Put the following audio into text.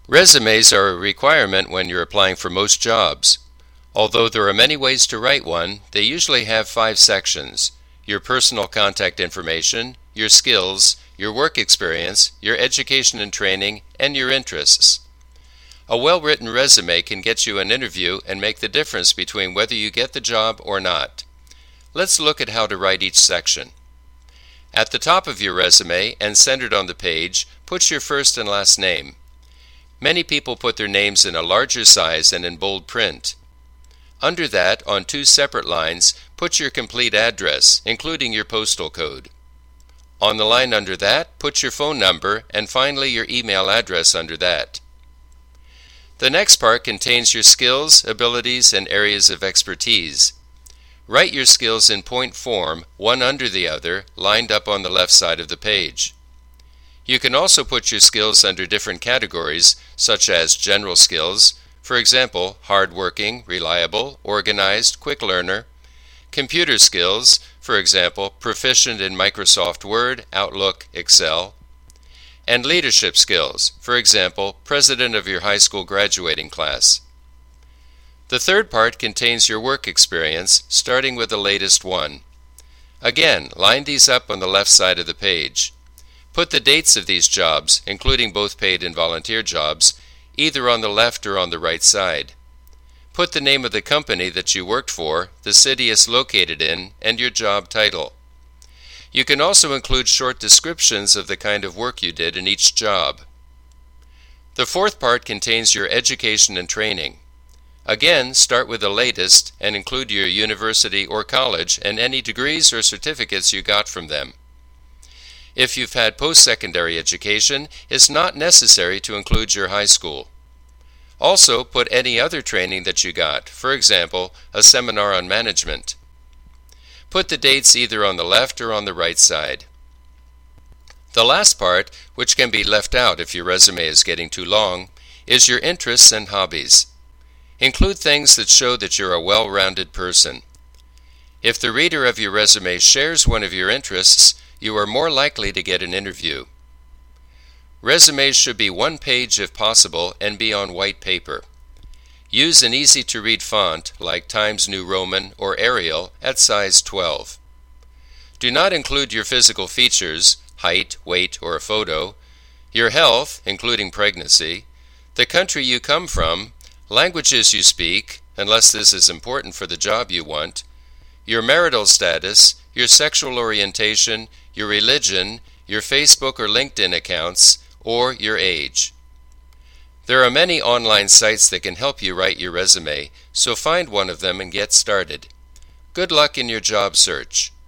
Resumes are a requirement when you're applying for most jobs. Although there are many ways to write one, they usually have 5 sections: your personal contact information, your skills, your work experience, your education and training, and your interests. A well-written resume can get you an interview and make the difference between whether you get the job or not. Let's look at how to write each section. At the top of your resume and centered on the page, put your first and last name. Many people put their names in a larger size and in bold print. Under that, on 2 separate lines, put your complete address, including your postal code. On the line under that, put your phone number and finally your email address under that. The next part contains your skills, abilities, and areas of expertise. Write your skills in point form, one under the other, lined up on the left side of the page. You can also put your skills under different categories, such as general skills, for example, hardworking, reliable, organized, quick learner; computer skills, for example, proficient in Microsoft Word, Outlook, Excel; and leadership skills, for example, president of your high school graduating class. The third part contains your work experience, starting with the latest one. Again, line these up on the left side of the page. Put the dates of these jobs, including both paid and volunteer jobs, either on the left or on the right side. Put the name of the company that you worked for, the city it's located in, and your job title. You can also include short descriptions of the kind of work you did in each job. The fourth part contains your education and training. Again, start with the latest and include your university or college and any degrees or certificates you got from them. If you've had post-secondary education, it's not necessary to include your high school. Also, put any other training that you got, for example, a seminar on management. Put the dates either on the left or on the right side. The last part, which can be left out if your resume is getting too long, is your interests and hobbies. Include things that show that you're a well-rounded person. If the reader of your resume shares one of your interests, you are more likely to get an interview. Resumes should be 1 page if possible and be on white paper. Use an easy-to-read font like Times New Roman or Arial at size 12. Do not include your physical features, height, weight, or a photo, your health, including pregnancy, the country you come from, languages you speak, unless this is important for the job you want, your marital status, your sexual orientation, your religion, your Facebook or LinkedIn accounts, or your age. There are many online sites that can help you write your resume, so find one of them and get started. Good luck in your job search.